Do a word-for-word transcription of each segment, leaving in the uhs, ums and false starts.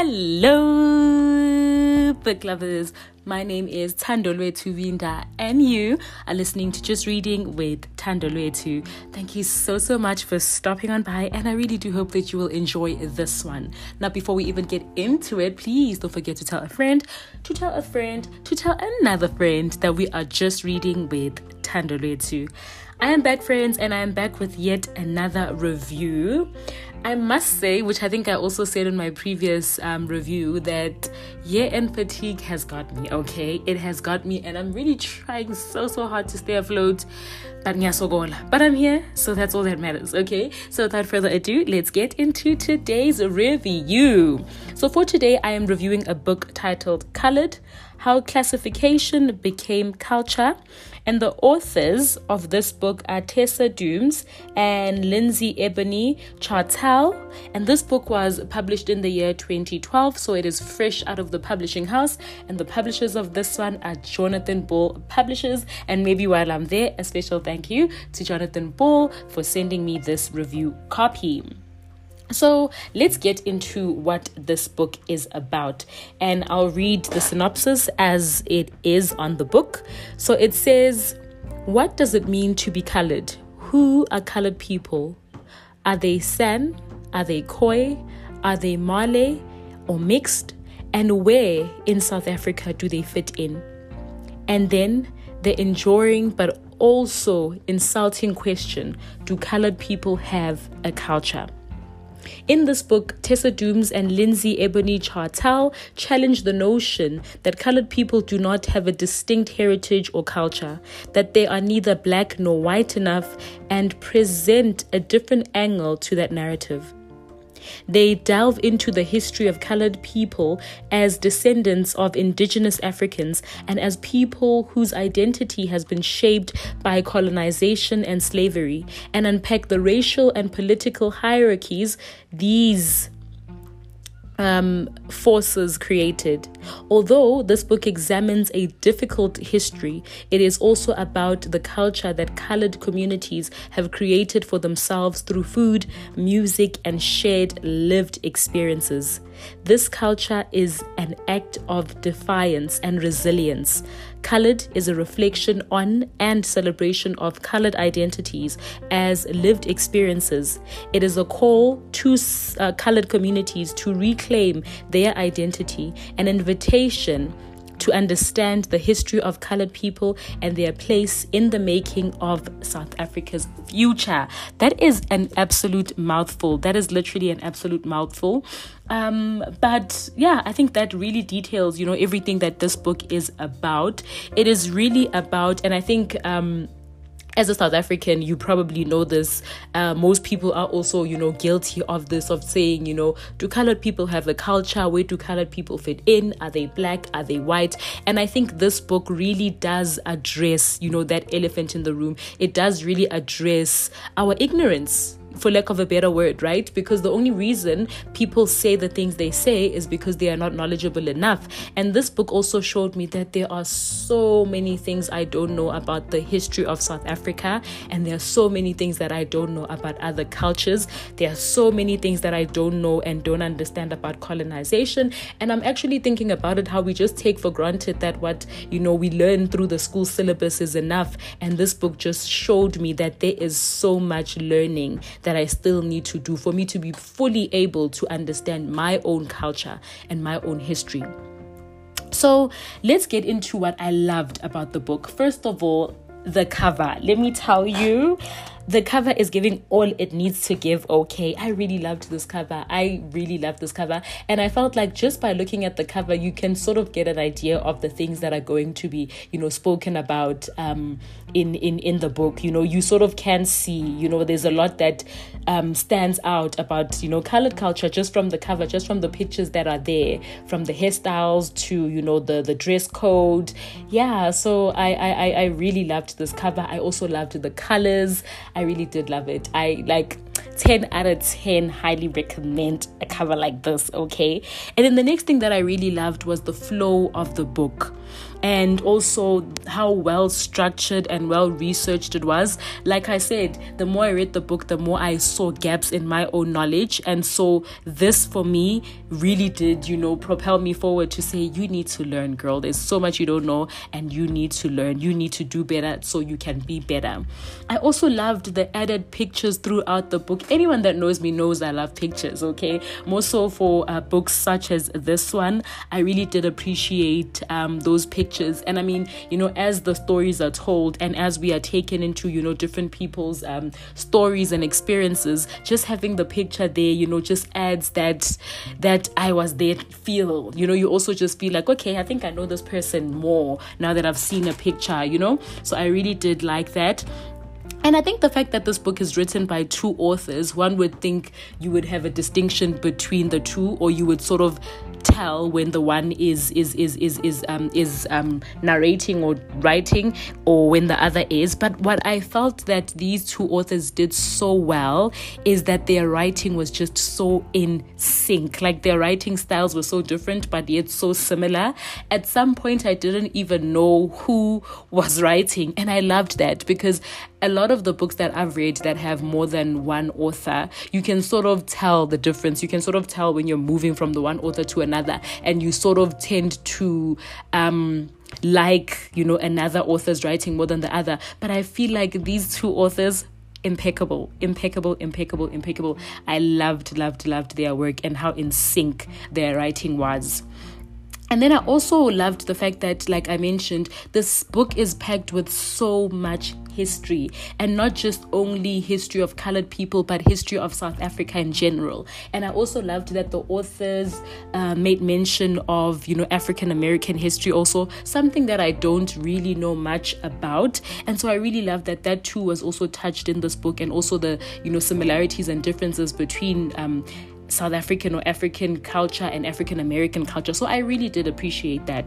Hello, book lovers. My name is Thandolwethu Vinda, and you are listening to Just Reading with Thandolwethu. Thank you so, so much for stopping on by, and I really do hope that you will enjoy this one. Now, before we even get into it, please don't forget to tell a friend, to tell a friend, to tell another friend that we are Just Reading with Thandolwethu. I am back, friends, and I am back with yet another review. I must say, which I think I also said in my previous um, review, that year-end fatigue has got me, okay? It has got me, and I'm really trying so, so hard to stay afloat. But but I'm here, so that's all that matters, okay? So without further ado, let's get into today's review. So for today, I am reviewing a book titled Colored: How Classification Became Culture. And the authors of this book are Tessa Dooms and Lindsay Ebony Chartel. And this book was published in the year twenty twelve, so it is fresh out of the publishing house. And the publishers of this one are Jonathan Ball Publishers. And maybe while I'm there, a special thank you to Jonathan Ball for sending me this review copy. So let's get into what this book is about, and I'll read the synopsis as it is on the book. So it says, what does it mean to be colored? Who are colored people? Are they San? Are they Khoi? Are they Malay or mixed? And where in South Africa do they fit in? And then the enduring but also insulting question, do colored people have a culture? In this book, Tessa Dooms and Lindsay Ebony Chartel challenge the notion that colored people do not have a distinct heritage or culture, that they are neither black nor white enough, and present a different angle to that narrative. They delve into the history of colored people as descendants of indigenous Africans and as people whose identity has been shaped by colonization and slavery, and unpack the racial and political hierarchies these Um, forces created. Although this book examines a difficult history, it is also about the culture that colored communities have created for themselves through food, music, and shared lived experiences. This culture is an act of defiance and resilience. Colored is a reflection on and celebration of colored identities as lived experiences. It is a call to uh, colored communities to reclaim their identity, an invitation to understand the history of colored people and their place in the making of South Africa's future. That is an absolute mouthful. That is literally an absolute mouthful. Um, but yeah, I think that really details, you know, everything that this book is about. It is really about, and I think, um, as a South African, you probably know this. Uh, most people are also, you know, guilty of this, of saying, you know, do colored people have a culture? Where do colored people fit in? Are they black? Are they white? And I think this book really does address, you know, that elephant in the room. It does really address our ignorance, for lack of a better word, right? Because the only reason people say the things they say is because they are not knowledgeable enough. And this book also showed me that there are so many things I don't know about the history of South Africa, and there are so many things that I don't know about other cultures. There are so many things that I don't know and don't understand about colonization. And I'm actually thinking about it, how we just take for granted that what, you know, we learn through the school syllabus is enough. And this book just showed me that there is so much learning that I still need to do for me to be fully able to understand my own culture and my own history. So let's get into what I loved about the book. First of all, the cover. Let me tell you, the cover is giving all it needs to give, okay? I really loved this cover. I really loved this cover. And I felt like just by looking at the cover, you can sort of get an idea of the things that are going to be, you know, spoken about um, in, in, in the book. You know, you sort of can see, you know, there's a lot that um, stands out about, you know, colored culture just from the cover, just from the pictures that are there, from the hairstyles to, you know, the, the dress code. Yeah, so I, I, I really loved this cover. I also loved the colors. I really did love it. I like ten out of ten highly recommend a cover like this, okay? And then the next thing that I really loved was the flow of the book. and also how well structured and well researched it was. Like I said, the more I read the book, the more I saw gaps in my own knowledge. And so this for me really did, you know, propel me forward to say, you need to learn, girl. There's so much you don't know and you need to learn. You need to do better so you can be better. I also loved the added pictures throughout the book. Anyone that knows me knows I love pictures, okay? More so for uh, books such as this one, I really did appreciate um, those pictures. And I mean, you know, as the stories are told and as we are taken into, you know, different people's um, stories and experiences, just having the picture there, you know, just adds that, that I was there feel. You know, you also just feel like, okay, I think I know this person more now that I've seen a picture, you know? So I really did like that. And I think the fact that this book is written by two authors, one would think you would have a distinction between the two, or you would sort of tell when the one is is is is is um is um narrating or writing, or when the other is. But what I felt that these two authors did so well is that their writing was just so in sync. Like their writing styles were so different, but yet so similar. At some point, I didn't even know who was writing, and I loved that, because a lot of the books that I've read that have more than one author, you can sort of tell the difference. You can sort of tell when you're moving from the one author to another, and you sort of tend to um like, you know, another author's writing more than the other. But I feel like these two authors, impeccable, impeccable, impeccable, impeccable. I loved, loved, loved their work and how in sync their writing was. And then I also loved the fact that, like I mentioned, this book is packed with so much history, and not just only history of colored people, but history of South Africa in general. And I also loved that the authors uh, made mention of, you know, African American history, also something that I don't really know much about. And so I really loved that that too was also touched in this book, and also the, you know, similarities and differences between um South African or African culture and African American culture. So I really did appreciate that.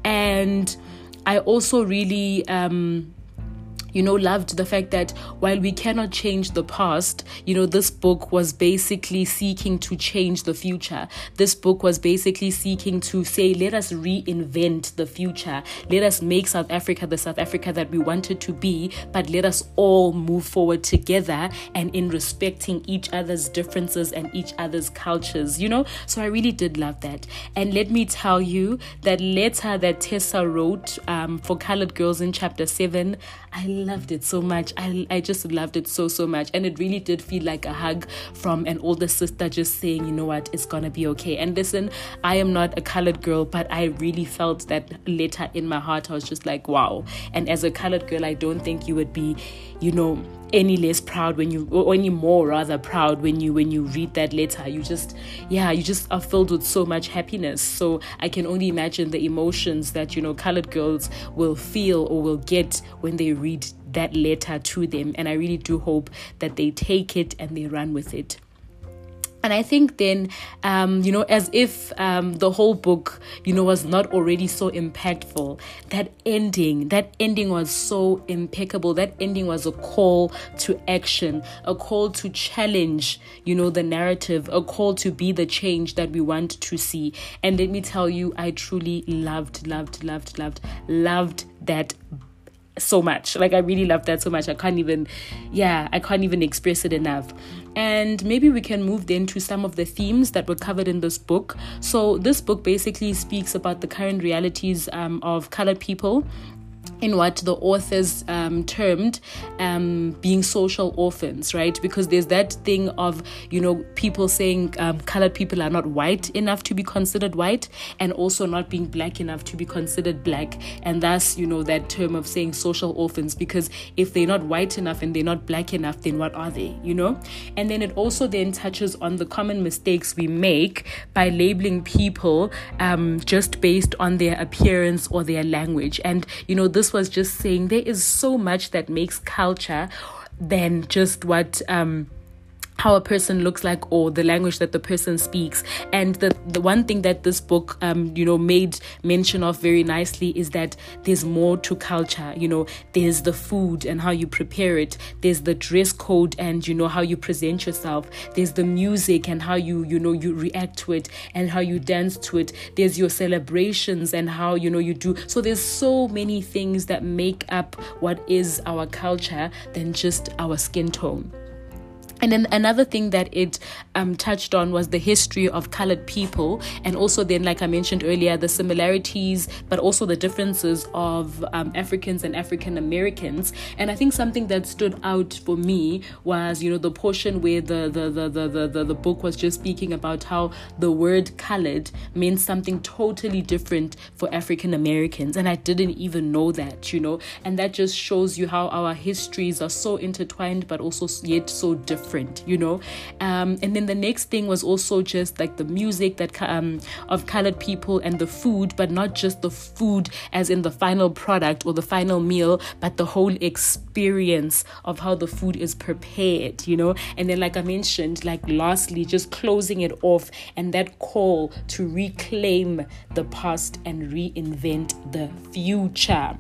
And I also really um you know, loved the fact that while we cannot change the past, you know, this book was basically seeking to change the future. This book was basically seeking to say, let us reinvent the future. Let us make South Africa the South Africa that we wanted to be, but let us all move forward together and in respecting each other's differences and each other's cultures, you know? So I really did love that. And let me tell you, that letter that Tessa wrote um, for Colored Girls in chapter seven, I loved it so much. I, I just loved it so, so much. And it really did feel like a hug from an older sister just saying, you know what, it's going to be okay. And listen, I am not a colored girl, but I really felt that letter in my heart. I was just like, wow. And as a colored girl, I don't think you would be, you know, any less proud when you, or any more rather proud when you when you read that letter. You just, yeah, you just are filled with so much happiness. So I can only imagine the emotions that, you know, colored girls will feel or will get when they read that letter to them. And I really do hope that they take it and they run with it. And I think then, um, you know, as if um, the whole book, you know, was not already so impactful, that ending, that ending was so impeccable. That ending was a call to action, a call to challenge, you know, the narrative, a call to be the change that we want to see. And let me tell you, I truly loved, loved, loved, loved, loved that so much. Like, I really love that so much. I can't even, yeah, I can't even express it enough. And maybe we can move then to some of the themes that were covered in this book. So this book basically speaks about the current realities um, of colored people in what the authors um, termed um, being social orphans, right? Because there's that thing of, you know, people saying um, colored people are not white enough to be considered white, and also not being black enough to be considered black. And thus, you know, that term of saying social orphans, because if they're not white enough and they're not black enough, then what are they, you know? And then it also then touches on the common mistakes we make by labeling people um, just based on their appearance or their language. And, you know, this was just saying there is so much that makes culture than just what um how a person looks like or the language that the person speaks. And the the one thing that this book um you know made mention of very nicely is that there's more to culture. You know, there's the food and how you prepare it, there's the dress code and you know how you present yourself, there's the music and how you you know you react to it and how you dance to it, there's your celebrations and how you know you do. So there's so many things that make up what is our culture than just our skin tone. And then another thing that it um, touched on was the history of colored people, and also then, like I mentioned earlier, the similarities, but also the differences of um, Africans and African Americans. And I think something that stood out for me was, you know, the portion where the the the the the, the, the book was just speaking about how the word colored meant something totally different for African Americans, and I didn't even know that, you know, and that just shows you how our histories are so intertwined, but also yet so different. Different, you know, um, and then the next thing was also just like the music that um, of colored people and the food, but not just the food as in the final product or the final meal, but the whole experience of how the food is prepared, you know. And then, like I mentioned, like lastly, just closing it off and that call to reclaim the past and reinvent the future.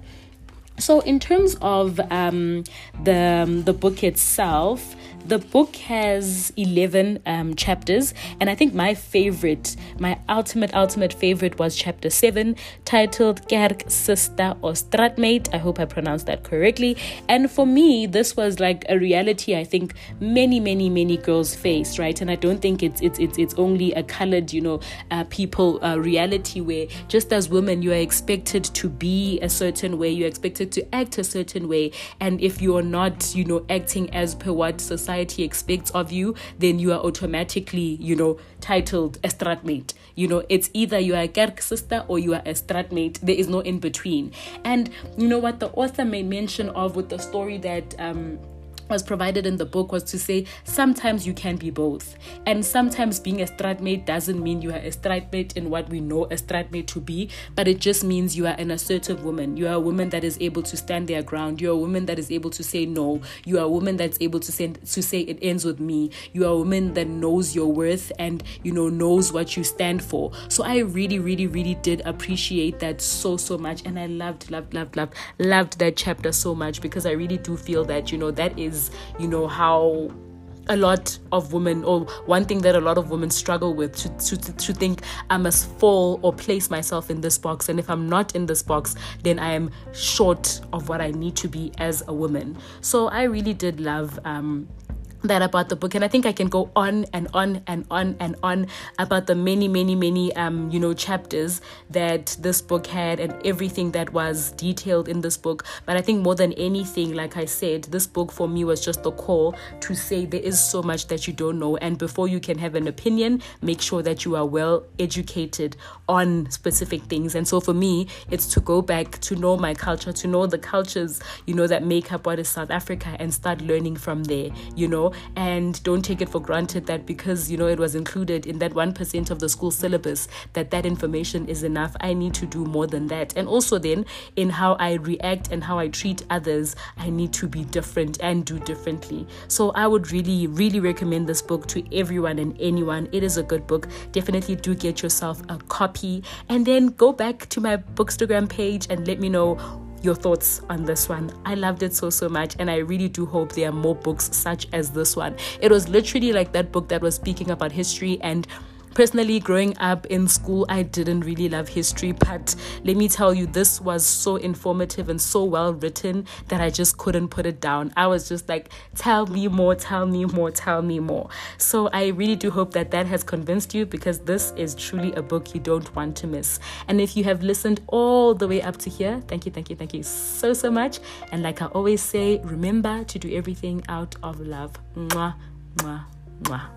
So in terms of um, the um, the book itself, the book has eleven um, chapters, and I think my favorite, my ultimate, ultimate favorite was chapter seven, titled Kerk, Sister or Straatmate. I hope I pronounced that correctly. And for me, this was like a reality I think many, many, many girls face, right? And I don't think it's it's it's, it's only a colored, you know, uh, people uh, reality where just as women, you are expected to be a certain way, you're expected to act a certain way, and if you are not, you know, acting as per what society expects of you, then you are automatically, you know, titled a straatmate. You know, it's either you are a kerk sister or you are a straatmate. There is no in between. And you know what the author made mention of with the story that um was provided in the book was to say sometimes you can be both, and sometimes being a straatmate doesn't mean you are a straatmate in what we know a straatmate to be, but it just means you are an assertive woman. You are a woman that is able to stand their ground. You're a woman that is able to say no. You are a woman that's able to say to say it ends with me. You are a woman that knows your worth and, you know, knows what you stand for. So I really really really did appreciate that so so much, and I loved loved loved loved loved that chapter so much, because I really do feel that, you know, that is, you know, how a lot of women, or one thing that a lot of women struggle with, to, to to think I must fall or place myself in this box, and if I'm not in this box, then I am short of what I need to be as a woman. So I really did love um that about the book, and I think I can go on and on and on and on about the many many many um you know chapters that this book had and everything that was detailed in this book. But I think more than anything, like I said, this book for me was just the call to say there is so much that you don't know, and before you can have an opinion, make sure that you are well educated on specific things. And so for me, it's to go back to know my culture, to know the cultures, you know, that make up what is South Africa, and start learning from there, you know. And don't take it for granted that because, you know, it was included in that one percent of the school syllabus, that that information is enough. I need to do more than that. And also then in how I react and how I treat others, I need to be different and do differently. So I would really, really recommend this book to everyone and anyone. It is a good book. Definitely do get yourself a copy, and then go back to my Bookstagram page and let me know your thoughts on this one. I loved it so so much, and I really do hope there are more books such as this one. It was literally like that book that was speaking about history, and personally, growing up in school, I didn't really love history, but let me tell you, this was so informative and so well written that I just couldn't put it down. I was just like, tell me more, tell me more, tell me more. So I really do hope that that has convinced you, because this is truly a book you don't want to miss. And if you have listened all the way up to here, thank you, thank you, thank you so, so much. And like I always say, remember to do everything out of love. Mwah, mwah, mwah.